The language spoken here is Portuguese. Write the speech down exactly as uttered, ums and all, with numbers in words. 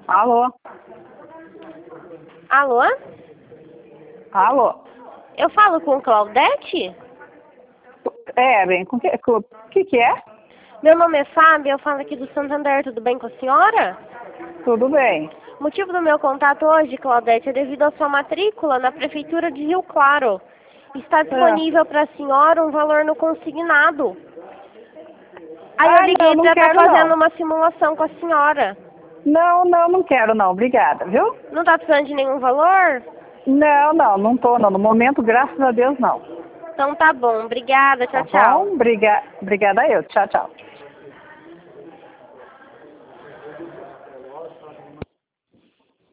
Alô? Alô? Alô? Eu falo com Claudete? É, bem, com que, com, que que é? Meu nome é Fábio, eu falo aqui do Santander, tudo bem com a senhora? Tudo bem. O motivo do meu contato hoje, Claudete, é devido à sua matrícula na Prefeitura de Rio Claro. Está disponível para a senhora um valor no consignado. Aí eu Ah, liguei não, não para estar quero fazendo não. uma simulação com a senhora. Não, não, não quero não, obrigada, viu? Não está precisando de nenhum valor? Não, não, não tô não. No momento, graças a Deus, não. Então tá bom, obrigada, tchau, Tá tchau. bom? Briga, obrigada eu. Tchau, tchau.